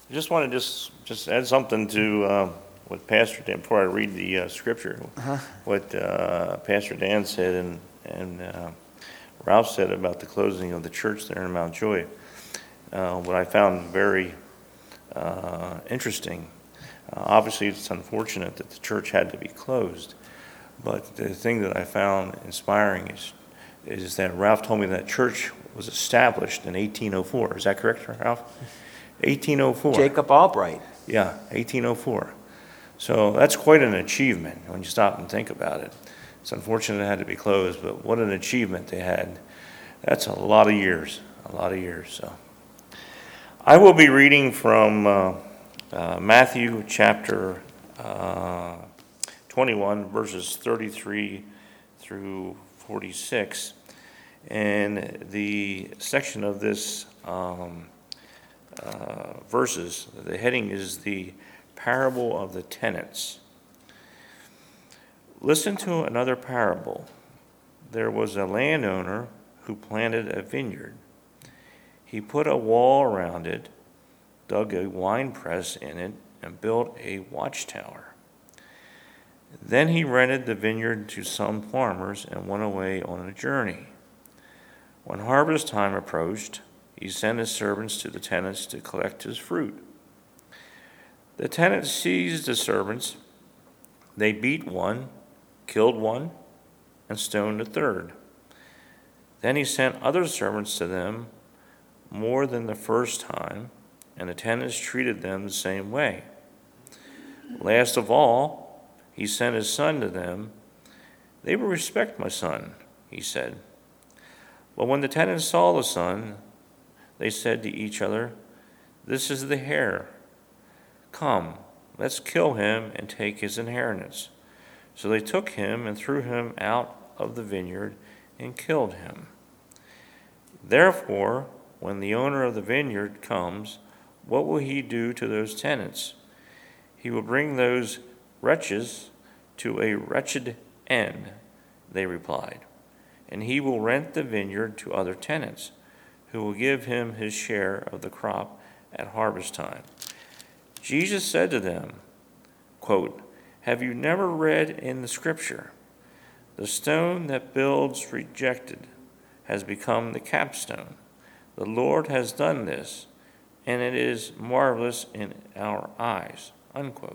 I just want to just add something to what Pastor Dan, before I read the scripture, what Pastor Dan said and Ralph said about the closing of the church there in Mount Joy. What I found very interesting, obviously it's unfortunate that the church had to be closed, but the thing that I found inspiring is that Ralph told me that church was established in 1804. Is that correct, Ralph? 1804. Jacob Albright. Yeah, 1804. So that's quite an achievement when you stop and think about it. It's unfortunate it had to be closed, but what an achievement they had. That's a lot of years, So I will be reading from Matthew chapter 21, verses 33 through 46. And the section of this verses, the heading is the parable of the tenants. Listen to another parable. There was a landowner who planted a vineyard. He put a wall around it, dug a wine press in it, and built a watchtower. Then he rented the vineyard to some farmers and went away on a journey. When harvest time approached, he sent his servants to the tenants to collect his fruit. The tenants seized the servants. They beat one, killed one, and stoned a third. Then he sent other servants to them more than the first time, and the tenants treated them the same way. Last of all, he sent his son to them. They will respect my son, he said. But when the tenants saw the son, they said to each other, "This is the heir. Come, let's kill him and take his inheritance." So they took him and threw him out of the vineyard and killed him. Therefore, when the owner of the vineyard comes, what will he do to those tenants? He will bring those wretches to a wretched end, they replied, and he will rent the vineyard to other tenants, who will give him his share of the crop at harvest time. Jesus said to them, quote, "Have you never read in the scripture, the stone that builders rejected has become the capstone? The Lord has done this, and it is marvelous in our eyes." Unquote.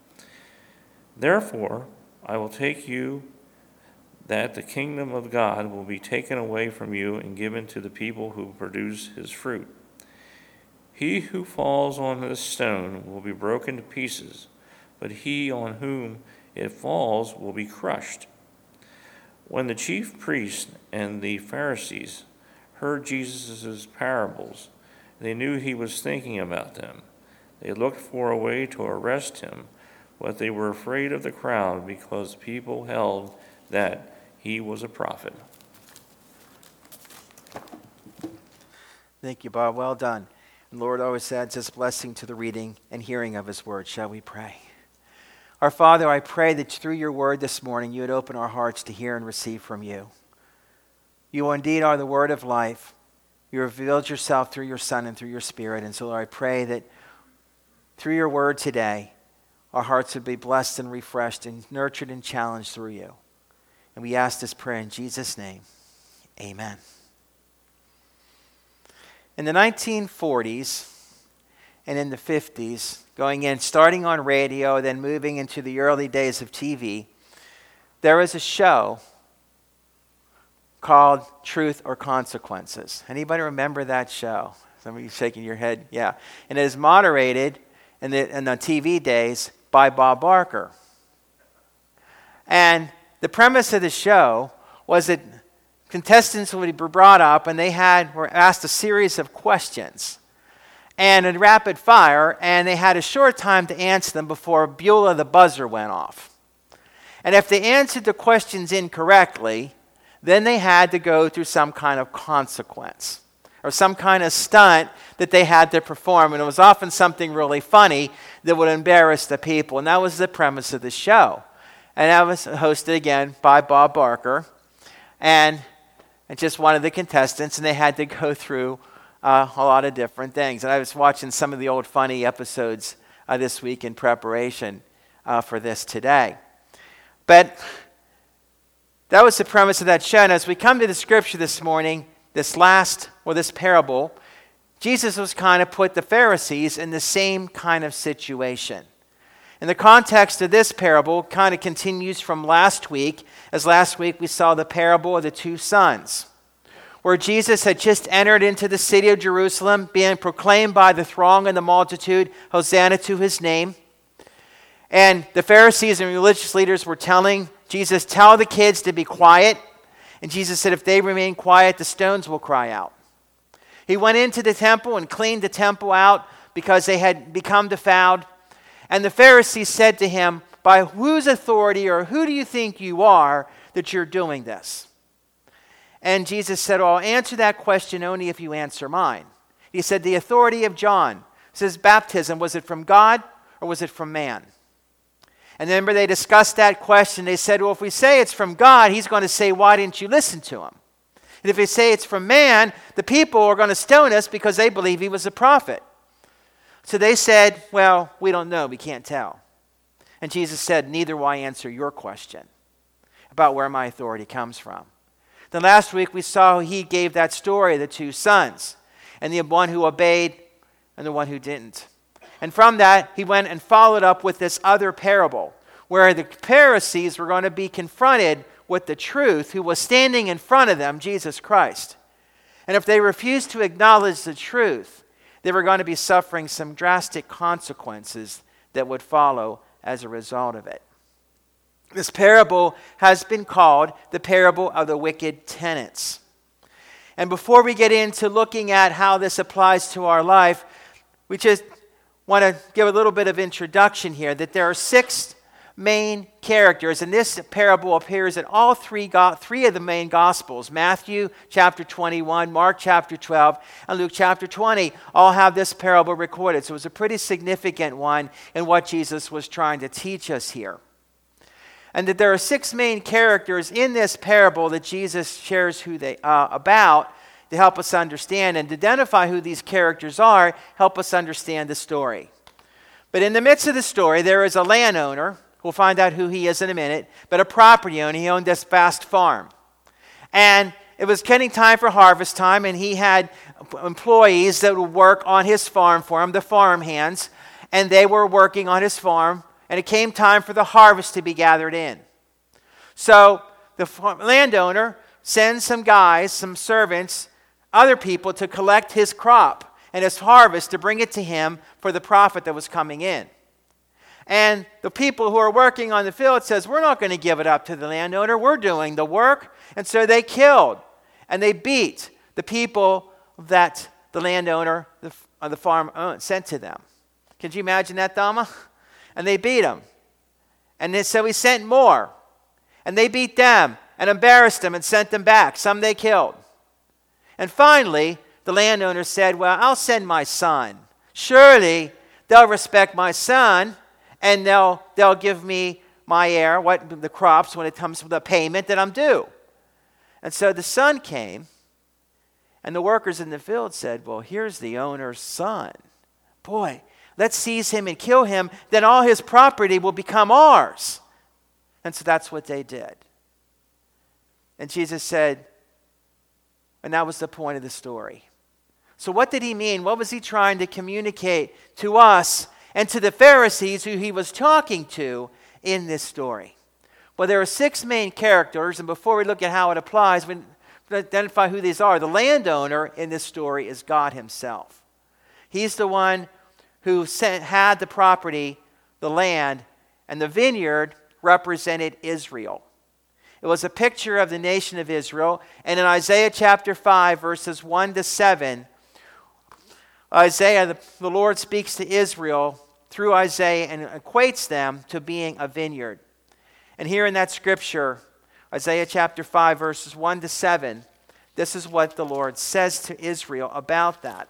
Therefore, I will take you that the kingdom of God will be taken away from you and given to the people who produce his fruit. He who falls on this stone will be broken to pieces, but he on whom it falls will be crushed. When the chief priests and the Pharisees heard Jesus' parables, they knew he was thinking about them. They looked for a way to arrest him, but they were afraid of the crowd because people held that he was a prophet. Thank you, Bob. Well done. And Lord always adds his blessing to the reading and hearing of his word. Shall we pray? Our Father, I pray that through your word this morning, you would open our hearts to hear and receive from you. You indeed are the word of life. You revealed yourself through your Son and through your Spirit. And so, Lord, I pray that through your word today, our hearts would be blessed and refreshed and nurtured and challenged through you. And we ask this prayer in Jesus' name. Amen. In the 1940s and in the 50s, starting on radio, then moving into the early days of TV, there was a show called Truth or Consequences. Anybody remember that show? Some of you shaking your head. Yeah. And it is moderated in the TV days by Bob Barker. And the premise of the show was that contestants would be brought up and they were asked a series of questions and in rapid fire, and they had a short time to answer them before Beulah the buzzer went off. And if they answered the questions incorrectly, then they had to go through some kind of consequence or some kind of stunt that they had to perform. And it was often something really funny that would embarrass the people. And that was the premise of the show. And that was hosted again by Bob Barker and just one of the contestants. And they had to go through a lot of different things. And I was watching some of the old funny episodes this week in preparation for this today. But that was the premise of that show. And as we come to the scripture this morning, this parable, Jesus was kind of put the Pharisees in the same kind of situation. And the context of this parable kind of continues from last week, as last week we saw the parable of the two sons, where Jesus had just entered into the city of Jerusalem, being proclaimed by the throng and the multitude, Hosanna to his name. And the Pharisees and religious leaders were telling Jesus, tell the kids to be quiet. And Jesus said, if they remain quiet, the stones will cry out. He went into the temple and cleaned the temple out because they had become defiled. And the Pharisees said to him, by whose authority or who do you think you are that you're doing this? And Jesus said, well, I'll answer that question only if you answer mine. He said, the authority of John. Says baptism, was it from God or was it from man? And remember they discussed that question. They said, well, if we say it's from God, he's going to say, why didn't you listen to him? And if we say it's from man, the people are going to stone us because they believe he was a prophet. So they said, well, we don't know. We can't tell. And Jesus said, neither will I answer your question about where my authority comes from. Then last week we saw he gave that story of the two sons, and the one who obeyed and the one who didn't. And from that, he went and followed up with this other parable, where the Pharisees were going to be confronted with the truth who was standing in front of them, Jesus Christ. And if they refused to acknowledge the truth, they were going to be suffering some drastic consequences that would follow as a result of it. This parable has been called the parable of the wicked tenants. And before we get into looking at how this applies to our life, we just want to give a little bit of introduction here, that there are 6 main characters, and this parable appears in all three of the main Gospels. Matthew chapter 21, Mark chapter 12, and Luke chapter 20 all have this parable recorded. So it was a pretty significant one in what Jesus was trying to teach us here. And that there are 6 main characters in this parable that Jesus shares who they about to help us understand, and to identify who these characters are, help us understand the story. But in the midst of the story, there is a landowner. We'll find out who he is in a minute, but a property owner. He owned this vast farm. And it was getting time for harvest time, and he had employees that would work on his farm for him, the farm hands, and they were working on his farm, and it came time for the harvest to be gathered in. So the landowner sends some guys, some servants, other people to collect his crop and his harvest to bring it to him for the profit that was coming in. And the people who are working on the field says, we're not going to give it up to the landowner. We're doing the work. And so they killed and they beat the people that the landowner of the farm sent to them. Can you imagine that, Dama? And they beat them. And then, so he sent more. And they beat them and embarrassed them and sent them back. Some they killed. And finally, the landowner said, well, I'll send my son. Surely they'll respect my son, and they'll give me my heir, the crops, when it comes to the payment that I'm due. And so the son came, and the workers in the field said, well, here's the owner's son. Boy, let's seize him and kill him, then all his property will become ours. And so that's what they did. And Jesus said, and that was the point of the story. So what did he mean? What was he trying to communicate to us and to the Pharisees who he was talking to in this story? Well, there are 6 main characters, and before we look at how it applies, we identify who these are. The landowner in this story is God himself. He's the one who had the property, the land, and the vineyard represented Israel. It was a picture of the nation of Israel. And in Isaiah chapter 5, verses 1 to 7, Isaiah, the Lord speaks to Israel through Isaiah and equates them to being a vineyard. And here in that scripture, Isaiah chapter 5, verses 1 to 7, this is what the Lord says to Israel about that.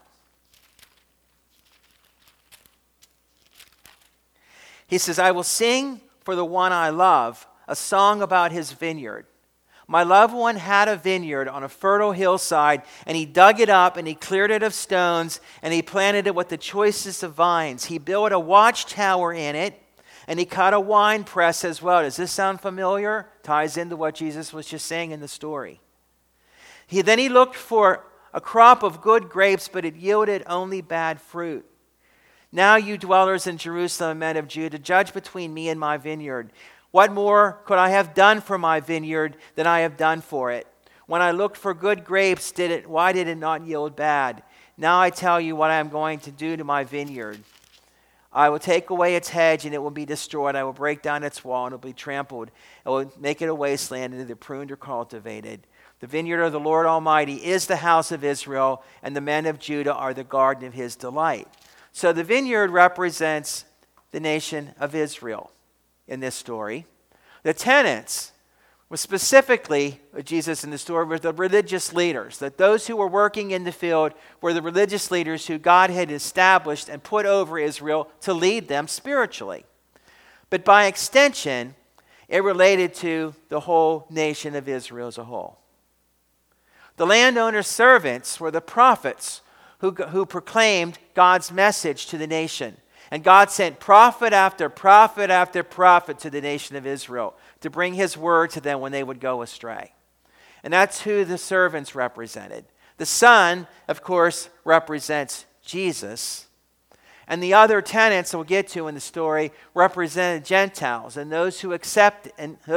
He says, I will sing for the one I love a song about his vineyard. My loved one had a vineyard on a fertile hillside, and he dug it up, and he cleared it of stones, and he planted it with the choicest of vines. He built a watchtower in it, and he cut a wine press as well. Does this sound familiar? Ties into what Jesus was just saying in the story. Then he looked for a crop of good grapes, but it yielded only bad fruit. Now you dwellers in Jerusalem, men of Judah, judge between me and my vineyard. What more could I have done for my vineyard than I have done for it? When I looked for good grapes, why did it not yield bad? Now I tell you what I am going to do to my vineyard. I will take away its hedge, and it will be destroyed. I will break down its wall, and it will be trampled. I will make it a wasteland, and neither pruned or cultivated. The vineyard of the Lord Almighty is the house of Israel, and the men of Judah are the garden of his delight. So the vineyard represents the nation of Israel in this story. The tenants was specifically, Jesus in the story, were the religious leaders. That those who were working in the field were the religious leaders who God had established and put over Israel to lead them spiritually. But by extension, it related to the whole nation of Israel as a whole. The landowner's servants were the prophets who proclaimed God's message to the nation. And God sent prophet after prophet after prophet to the nation of Israel to bring his word to them when they would go astray. And that's who the servants represented. The Son, of course, represents Jesus. And the other tenants we'll get to in the story represented Gentiles and those who accepted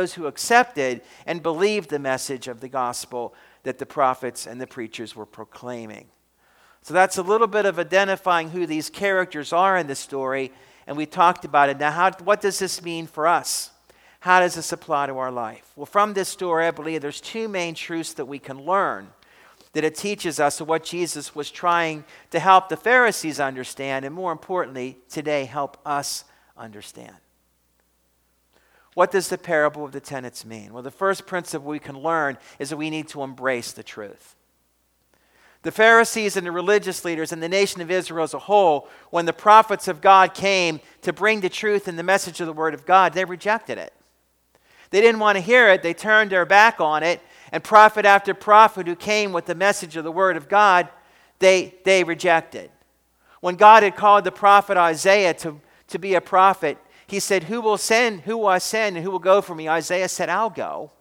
and believed the message of the gospel that the prophets and the preachers were proclaiming. So that's a little bit of identifying who these characters are in the story, and we talked about it. Now, what does this mean for us? How does this apply to our life? Well, from this story, I believe there's two main truths that we can learn that it teaches us of what Jesus was trying to help the Pharisees understand, and more importantly, today help us understand. What does the parable of the tenants mean? Well, the first principle we can learn is that we need to embrace the truth. The Pharisees and the religious leaders and the nation of Israel as a whole, when the prophets of God came to bring the truth and the message of the Word of God, they rejected it. They didn't want to hear it. They turned their back on it. And prophet after prophet who came with the message of the Word of God, they rejected. When God had called the prophet Isaiah to be a prophet, he said, who will I send, and who will go for me? Isaiah said, I'll go.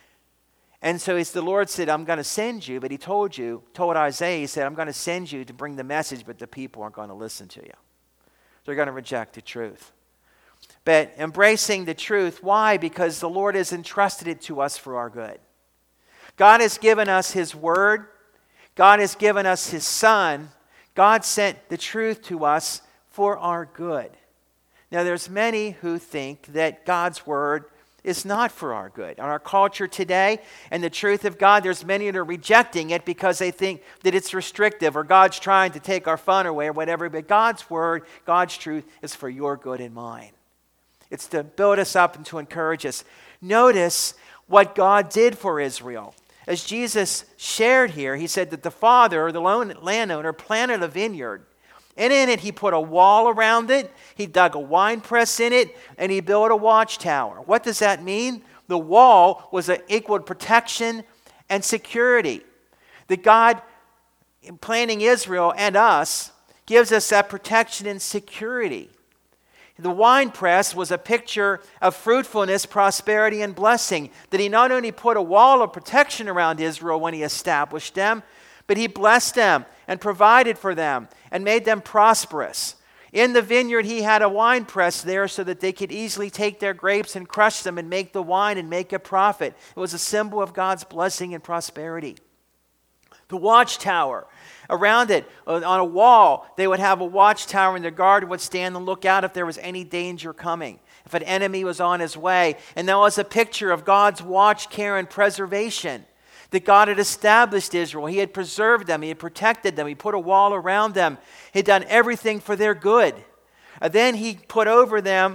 And so the Lord said, I'm going to send you, but he told Isaiah, he said, I'm going to send you to bring the message, but the people aren't going to listen to you. They're going to reject the truth. But embracing the truth, why? Because the Lord has entrusted it to us for our good. God has given us his word. God has given us his Son. God sent the truth to us for our good. Now, there's many who think that God's word is not for our good. In our culture today and the truth of God, there's many that are rejecting it because they think that it's restrictive or God's trying to take our fun away or whatever. But God's word, God's truth is for your good and mine. It's to build us up and to encourage us. Notice what God did for Israel. As Jesus shared here, he said that the father, the landowner, planted a vineyard. And in it, he put a wall around it, he dug a wine press in it, and he built a watchtower. What does that mean? The wall was an equal protection and security. That God, in planting Israel and us, gives us that protection and security. The wine press was a picture of fruitfulness, prosperity, and blessing. That he not only put a wall of protection around Israel when he established them, but he blessed them and provided for them and made them prosperous. In the vineyard, he had a wine press there so that they could easily take their grapes and crush them and make the wine and make a profit. It was a symbol of God's blessing and prosperity. The watchtower, around it, on a wall, they would have a watchtower and the guard would stand and look out if there was any danger coming, if an enemy was on his way. And that was a picture of God's watch, care, and preservation. That God had established Israel. He had preserved them. He had protected them. He put a wall around them. He had done everything for their good. And then he put over them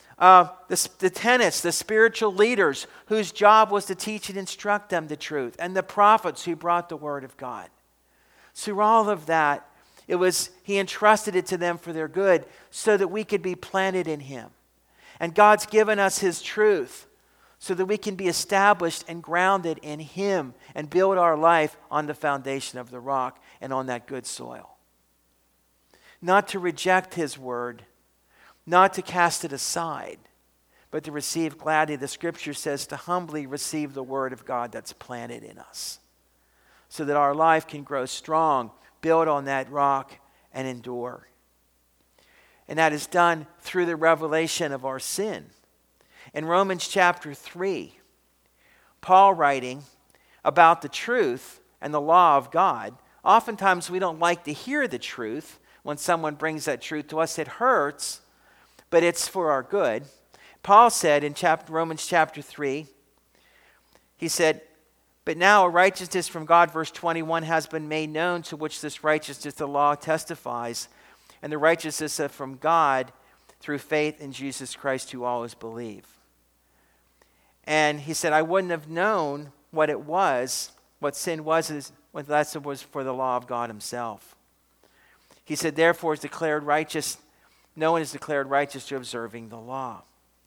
the tenants, the spiritual leaders, whose job was to teach and instruct them the truth, and the prophets who brought the word of God. Through all of that, he entrusted it to them for their good so that we could be planted in him. And God's given us his truth so that we can be established and grounded in Him and build our life on the foundation of the rock and on that good soil. Not to reject His word, not to cast it aside, but to receive gladly. The Scripture says to humbly receive the word of God that's planted in us, so that our life can grow strong, build on that rock, and endure. And that is done through the revelation of our sin. In Romans chapter 3, Paul writing about the truth and the law of God, oftentimes we don't like to hear the truth when someone brings that truth to us. It hurts, but it's for our good. Paul said in Romans chapter 3, he said, but now a righteousness from God, verse 21, has been made known, to which this righteousness the law testifies, and the righteousness from God through faith in Jesus Christ, who always believe. And he said, I wouldn't have known what it was, what sin was, unless it was for the law of God Himself. He said, therefore is declared righteous, no one is declared righteous to observing the law.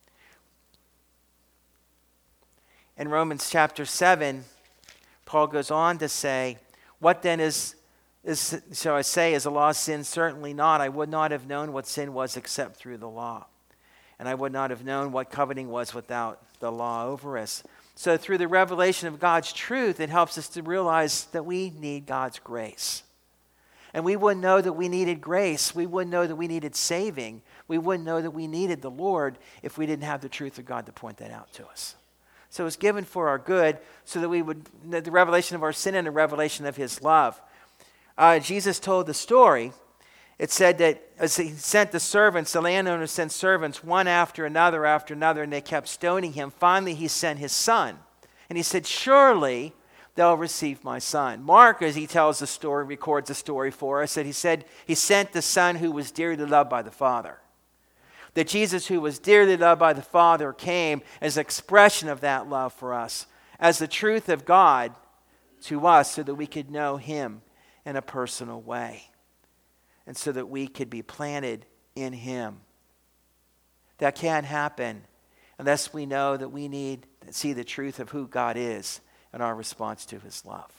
In Romans chapter 7, Paul goes on to say, what then shall I say, is the law sin? Certainly not. I would not have known what sin was except through the law. And I would not have known what coveting was without the law over us. So through the revelation of God's truth, it helps us to realize that we need God's grace. And we wouldn't know that we needed grace. We wouldn't know that we needed saving. We wouldn't know that we needed the Lord if we didn't have the truth of God to point that out to us. So it's given for our good, so that we would, the revelation of our sin and the revelation of His love. Jesus told the story. It said that as He sent the servants, the landowner sent servants one after another, and they kept stoning Him. Finally, He sent His son. And He said, surely they'll receive my son. Mark, as he tells the story, records the story for us, that he said He sent the Son who was dearly loved by the Father. That Jesus, who was dearly loved by the Father, came as an expression of that love for us, as the truth of God to us, so that we could know Him in a personal way, and so that we could be planted in Him. That can't happen unless we know that we need to see the truth of who God is and our response to His love.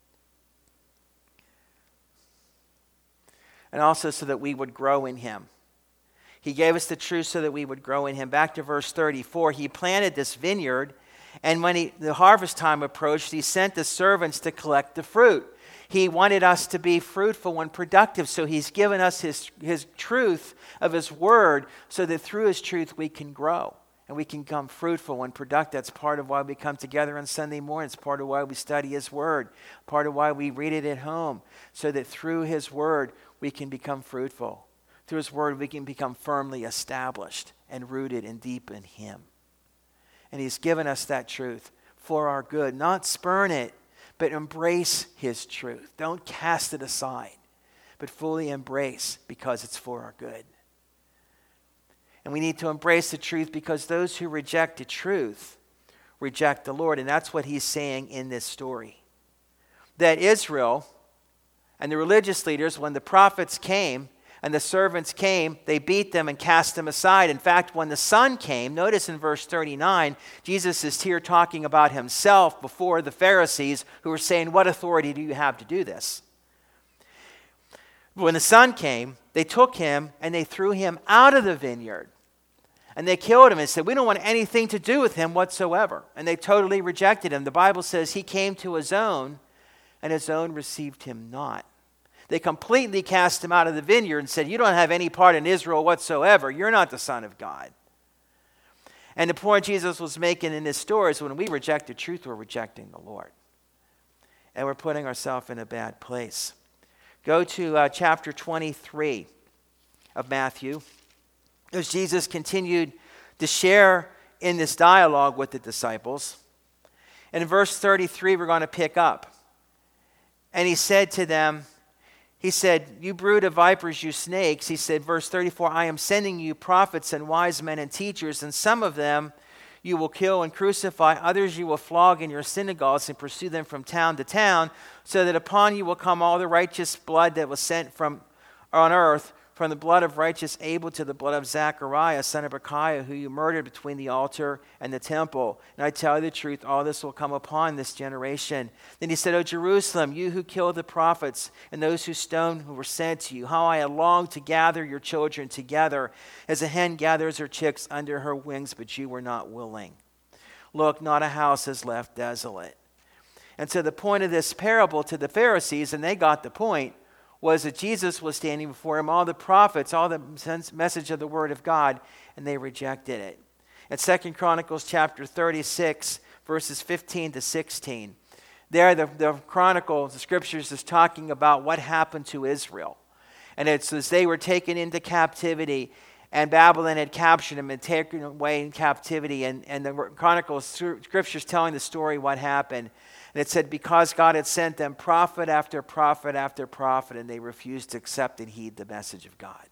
And also so that we would grow in Him. He gave us the truth so that we would grow in Him. Back to verse 34, He planted this vineyard, and when the harvest time approached, He sent the servants to collect the fruit. He wanted us to be fruitful and productive, so He's given us His truth of His word, so that through His truth we can grow and we can become fruitful and productive. That's part of why we come together on Sunday mornings. Part of why we study His word. Part of why we read it at home, so that through His word we can become fruitful. Through His word we can become firmly established and rooted and deep in Him. And He's given us that truth for our good, not spurn it, but embrace His truth. Don't cast it aside, but fully embrace, because it's for our good. And we need to embrace the truth, because those who reject the truth reject the Lord. And that's what He's saying in this story. That Israel and the religious leaders, when the prophets came and the servants came, they beat them and cast them aside. In fact, when the Son came, notice in verse 39, Jesus is here talking about Himself before the Pharisees, who were saying, what authority do you have to do this? When the Son came, they took Him and they threw Him out of the vineyard. And they killed Him and said, we don't want anything to do with Him whatsoever. And they totally rejected Him. The Bible says He came to His own, and His own received Him not. They completely cast Him out of the vineyard and said, you don't have any part in Israel whatsoever. You're not the Son of God. And the point Jesus was making in this story is, when we reject the truth, we're rejecting the Lord. And we're putting ourselves in a bad place. Go to chapter 23 of Matthew. As Jesus continued to share in this dialogue with the disciples. And in verse 33, we're going to pick up. And He said to them, He said, you brood of vipers, you snakes. He said, verse 34, I am sending you prophets and wise men and teachers, and some of them you will kill and crucify. Others you will flog in your synagogues and pursue them from town to town, so that upon you will come all the righteous blood that was sent from on earth, from the blood of righteous Abel to the blood of Zachariah, son of Berechiah, who you murdered between the altar and the temple. And I tell you the truth, all this will come upon this generation. Then he said, O Jerusalem, you who killed the prophets and those who stoned who were sent to you, how I had longed to gather your children together as a hen gathers her chicks under her wings, but you were not willing. Look, not a house is left desolate. And so the point of this parable to the Pharisees, and they got the point, was that Jesus was standing before him, all the prophets, all the message of the word of God, and they rejected it. In 2 Chronicles chapter 36, verses 15 to 16, there the scriptures is talking about what happened to Israel. And it's as they were taken into captivity, and Babylon had captured them and taken away in captivity, and the Chronicles scriptures telling the story what happened. And it said, because God had sent them prophet after prophet after prophet, and they refused to accept and heed the message of God.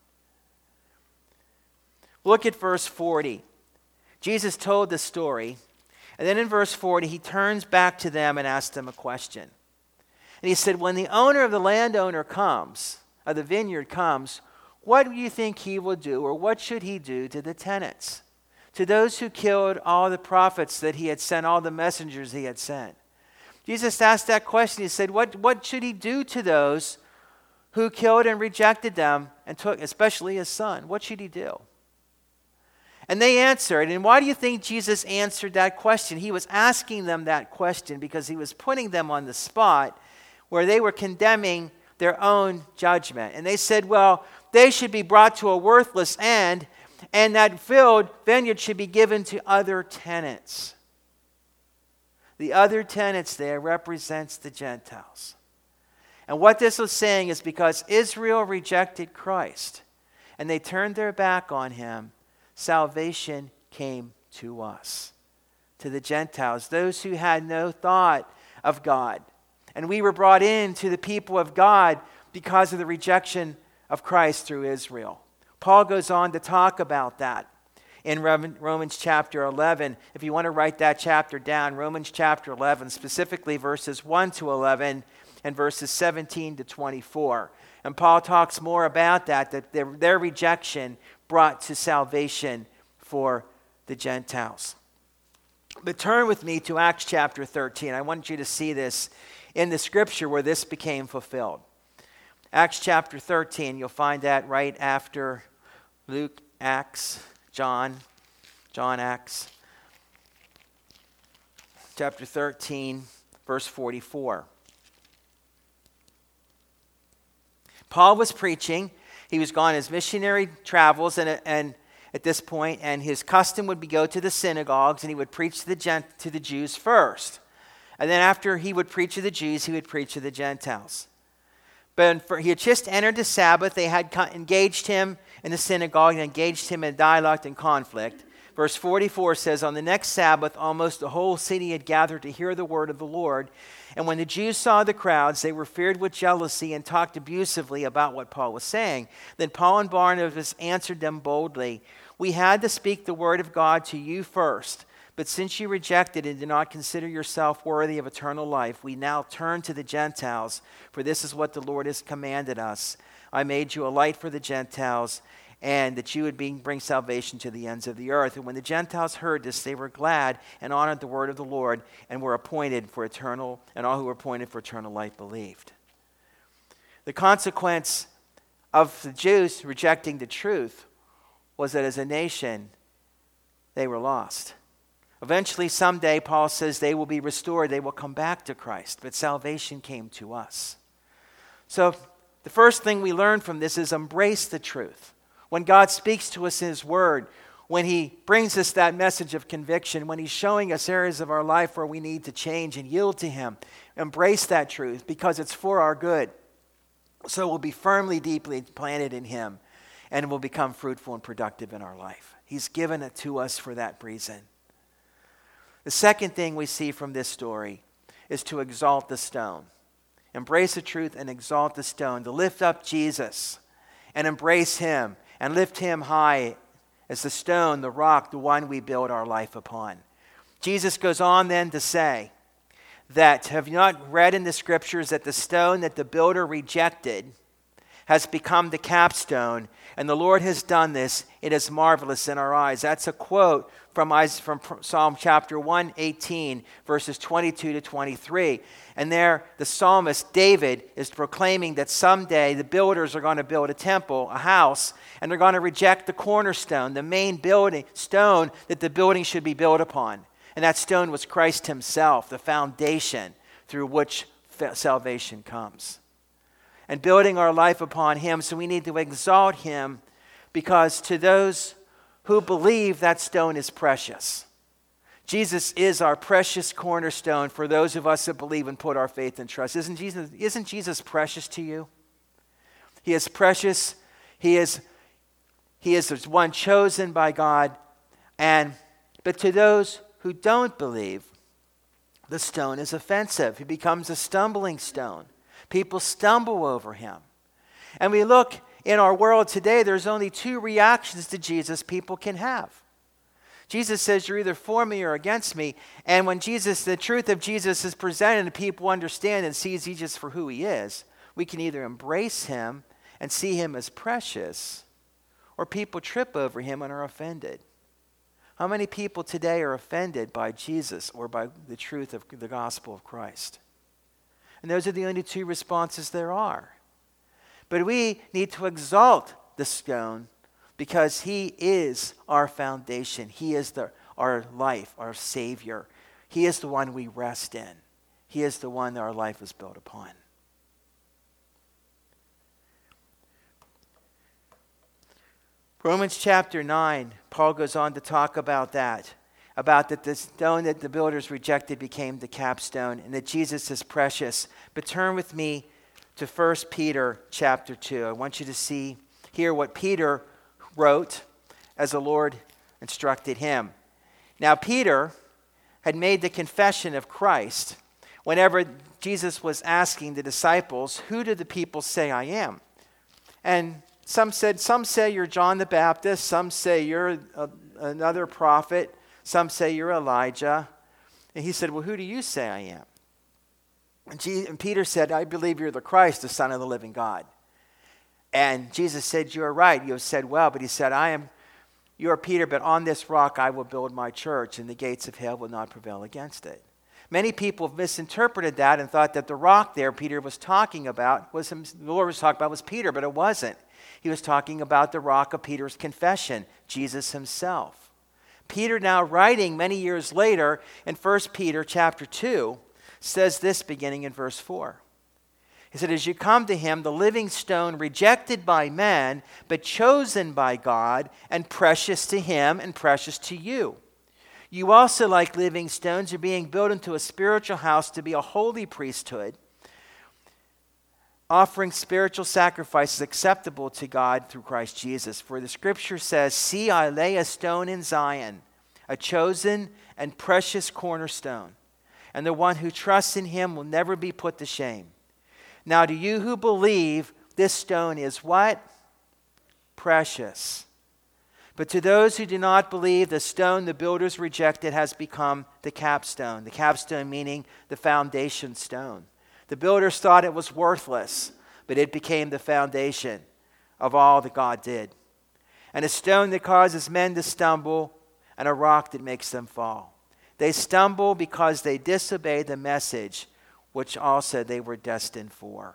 Look at verse 40. Jesus told the story, and then in verse 40, he turns back to them and asks them a question. And he said, when the owner of the landowner comes, of the vineyard comes, what do you think he will do, or what should he do to the tenants, to those who killed all the prophets that he had sent, all the messengers he had sent? Jesus asked that question. He said, what should he do to those who killed and rejected them and took, especially his son? What should he do? And they answered. And why do you think Jesus answered that question? He was asking them that question because he was putting them on the spot where they were condemning their own judgment. And they said, well, they should be brought to a worthless end, and that vineyard should be given to other tenants. The other tenants there represents the Gentiles. And what this was saying is because Israel rejected Christ and they turned their back on him, salvation came to us, to the Gentiles, those who had no thought of God. And we were brought into the people of God because of the rejection of Christ through Israel. Paul goes on to talk about that in Romans chapter 11. If you want to write that chapter down, Romans chapter 11, specifically verses 1 to 11 and verses 17 to 24. And Paul talks more about that their rejection brought to salvation for the Gentiles. But turn with me to Acts chapter 13. I want you to see this in the scripture where this became fulfilled. Acts chapter 13, you'll find that right after Luke, Acts, John, Acts, chapter 13, verse 44. Paul was preaching. He was gone on his missionary travels, and at this point, and his custom would be go to the synagogues, and he would preach to the Jews first. And then after he would preach to the Jews, he would preach to the Gentiles. But he had just entered the Sabbath. They had engaged him in the synagogue and engaged him in dialogue and conflict. Verse 44 says, on the next Sabbath, almost the whole city had gathered to hear the word of the Lord. And when the Jews saw the crowds, they were feared with jealousy and talked abusively about what Paul was saying. Then Paul and Barnabas answered them boldly, we had to speak the word of God to you first. But since you rejected and did not consider yourself worthy of eternal life, we now turn to the Gentiles, for this is what the Lord has commanded us. I made you a light for the Gentiles, and that you would bring salvation to the ends of the earth. And when the Gentiles heard this, they were glad and honored the word of the Lord, and were appointed for eternal, and all who were appointed for eternal life believed. The consequence of the Jews rejecting the truth was that as a nation, they were lost. Eventually, someday, Paul says they will be restored. They will come back to Christ. But salvation came to us. So the first thing we learn from this is embrace the truth. When God speaks to us in his word, when he brings us that message of conviction, when he's showing us areas of our life where we need to change and yield to him, embrace that truth because it's for our good. So we'll be firmly, deeply planted in him and will become fruitful and productive in our life. He's given it to us for that reason. The second thing we see from this story is to exalt the stone. Embrace the truth and exalt the stone. To lift up Jesus and embrace him and lift him high as the stone, the rock, the one we build our life upon. Jesus goes on then to say that, have you not read in the scriptures that the stone that the builder rejected has become the capstone, and the Lord has done this. It is marvelous in our eyes. That's a quote from Psalm chapter 118, verses 22 to 23. And there, the psalmist David is proclaiming that someday the builders are going to build a temple, a house, and they're going to reject the cornerstone, the main building stone that the building should be built upon. And that stone was Christ himself, the foundation through which salvation comes. And building our life upon him, so we need to exalt him, because to those who believe, that stone is precious. Jesus is our precious cornerstone for those of us that believe and put our faith and trust. Isn't Jesus precious to you? He is precious. He is one chosen by God. But to those who don't believe, the stone is offensive. He becomes a stumbling stone. People stumble over him. And we look in our world today, there's only two reactions to Jesus people can have. Jesus says, you're either for me or against me. And when the truth of Jesus is presented and people understand and see Jesus for who he is, we can either embrace him and see him as precious, or people trip over him and are offended. How many people today are offended by Jesus or by the truth of the gospel of Christ? And those are the only two responses there are. But we need to exalt the stone, because he is our foundation. He is our life, our Savior. He is the one we rest in. He is the one that our life is built upon. Romans chapter 9, Paul goes on to talk about that the stone that the builders rejected became the capstone, and that Jesus is precious. But turn with me to 1 Peter chapter 2. I want you to hear what Peter wrote as the Lord instructed him. Now, Peter had made the confession of Christ whenever Jesus was asking the disciples, who do the people say I am? And some say you're John the Baptist, some say you're another prophet, some say you're Elijah. And he said, well, who do you say I am? And Peter said, I believe you're the Christ, the Son of the living God. And Jesus said, you're right, you have said well. But he said, you are Peter, but on this rock I will build my church, and the gates of hell will not prevail against it. Many people have misinterpreted that and thought that the rock there Peter was talking about the Lord was talking about was Peter, but it wasn't. He was talking about the rock of Peter's confession, Jesus himself. Peter, now writing many years later in 1 Peter chapter 2, says this beginning in verse 4. He said, as you come to him, the living stone rejected by men, but chosen by God, and precious to him and precious to you. You also, like living stones, are being built into a spiritual house to be a holy priesthood, offering spiritual sacrifices acceptable to God through Christ Jesus. For the scripture says, see, I lay a stone in Zion, a chosen and precious cornerstone, and the one who trusts in him will never be put to shame. Now to you who believe, this stone is what? Precious. But to those who do not believe, the stone the builders rejected has become the capstone. The capstone meaning the foundation stone. The builders thought it was worthless, but it became the foundation of all that God did. And a stone that causes men to stumble, and a rock that makes them fall. They stumble because they disobey the message which also they were destined for.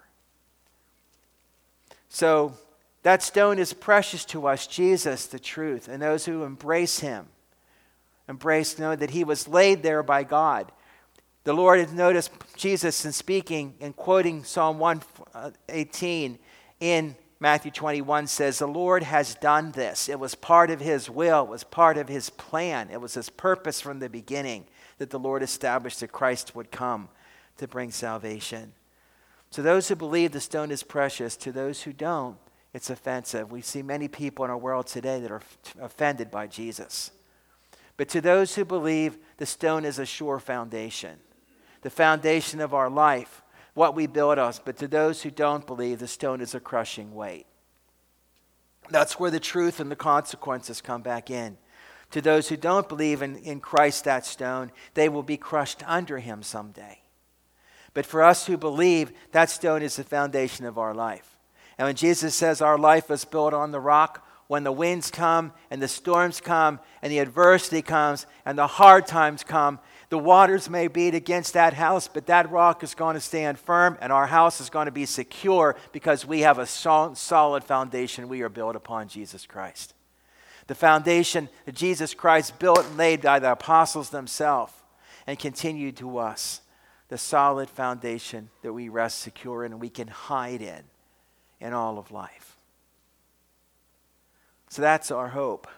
So that stone is precious to us, Jesus, the truth, and those who embrace him. Know that he was laid there by God. The Lord has noticed Jesus in speaking and quoting Psalm 118 in Matthew 21 says, the Lord has done this. It was part of his will. It was part of his plan. It was his purpose from the beginning that the Lord established that Christ would come to bring salvation. To those who believe, the stone is precious. To those who don't, it's offensive. We see many people in our world today that are offended by Jesus. But to those who believe, the stone is a sure foundation. The foundation of our life, what we build us. But to those who don't believe, the stone is a crushing weight. That's where the truth and the consequences come back in. To those who don't believe in Christ, that stone, they will be crushed under him someday. But for us who believe, that stone is the foundation of our life. And when Jesus says our life is built on the rock, when the winds come and the storms come and the adversity comes and the hard times come, the waters may beat against that house, but that rock is going to stand firm and our house is going to be secure because we have a solid foundation. We are built upon Jesus Christ. The foundation that Jesus Christ built and laid by the apostles themselves and continued to us. The solid foundation that we rest secure in and we can hide in all of life. So that's our hope.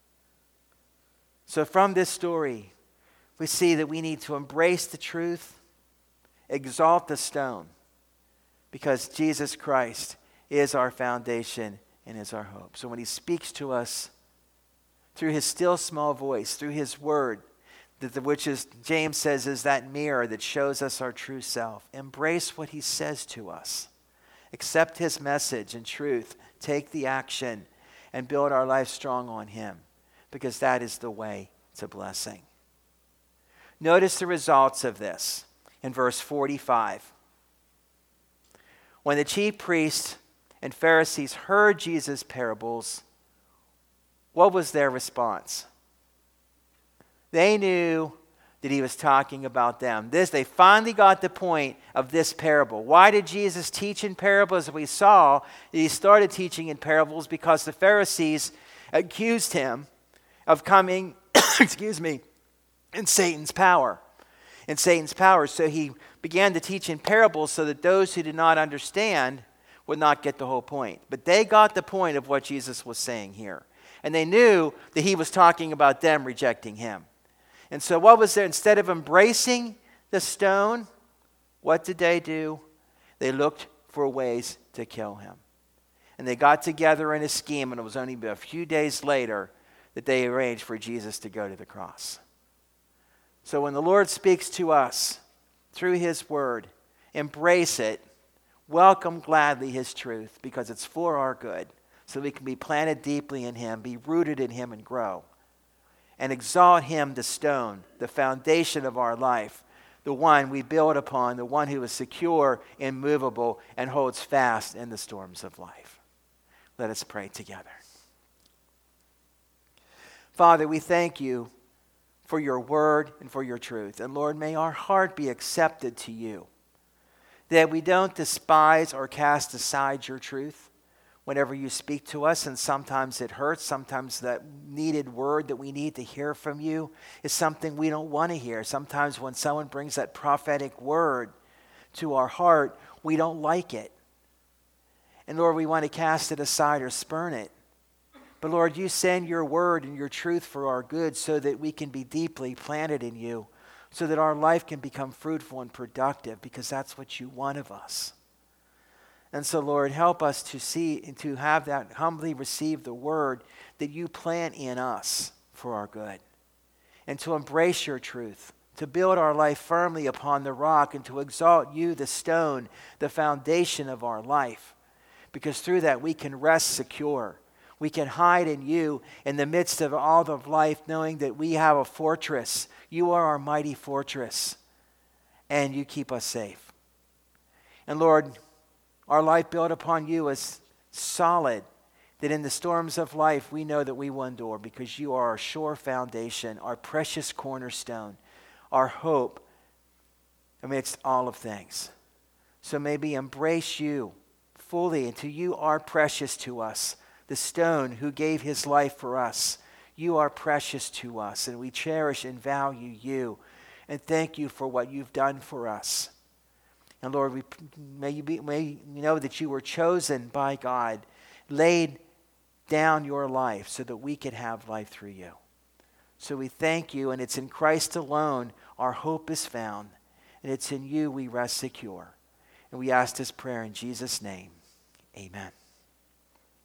So from this story, we see that we need to embrace the truth, exalt the stone, because Jesus Christ is our foundation and is our hope. So when he speaks to us through his still small voice, through his word, which is, James says, is that mirror that shows us our true self. Embrace what he says to us. Accept his message and truth. Take the action and build our life strong on him, because that is the way to blessing. Notice the results of this in verse 45. When the chief priests and Pharisees heard Jesus' parables, what was their response? They knew that he was talking about them. They finally got the point of this parable. Why did Jesus teach in parables? We saw that he started teaching in parables because the Pharisees accused him of coming, in Satan's power. So he began to teach in parables so that those who did not understand would not get the whole point. But they got the point of what Jesus was saying here. And they knew that he was talking about them rejecting him. And so what was there? Instead of embracing the stone, what did they do? They looked for ways to kill him. And they got together in a scheme, and it was only a few days later that they arranged for Jesus to go to the cross. So when the Lord speaks to us through his word, embrace it, welcome gladly his truth, because it's for our good, so we can be planted deeply in him, be rooted in him, and grow. And exalt him, the stone, the foundation of our life, the one we build upon, the one who is secure, immovable, and holds fast in the storms of life. Let us pray together. Father, we thank you for your word and for your truth. And Lord, may our heart be accepted to you, that we don't despise or cast aside your truth whenever you speak to us. And sometimes it hurts. Sometimes that needed word that we need to hear from you is something we don't want to hear. Sometimes when someone brings that prophetic word to our heart, we don't like it. And Lord, we want to cast it aside or spurn it. But Lord, you send your word and your truth for our good so that we can be deeply planted in you, so that our life can become fruitful and productive, because that's what you want of us. And so, Lord, help us to see and to have that humbly receive the word that you plant in us for our good, and to embrace your truth, to build our life firmly upon the rock, and to exalt you, the stone, the foundation of our life, because through that we can rest secure. We can hide in you in the midst of all of life, knowing that we have a fortress. You are our mighty fortress, and you keep us safe. And Lord, our life built upon you is solid, that in the storms of life we know that we will endure, because you are our sure foundation, our precious cornerstone, our hope amidst all of things. So may we embrace you fully, and to you are precious to us, the stone who gave his life for us. You are precious to us, and we cherish and value you, and thank you for what you've done for us. And Lord, may you know that you were chosen by God, laid down your life so that we could have life through you. So we thank you, and it's in Christ alone our hope is found, and it's in you we rest secure. And we ask this prayer in Jesus' name. Amen.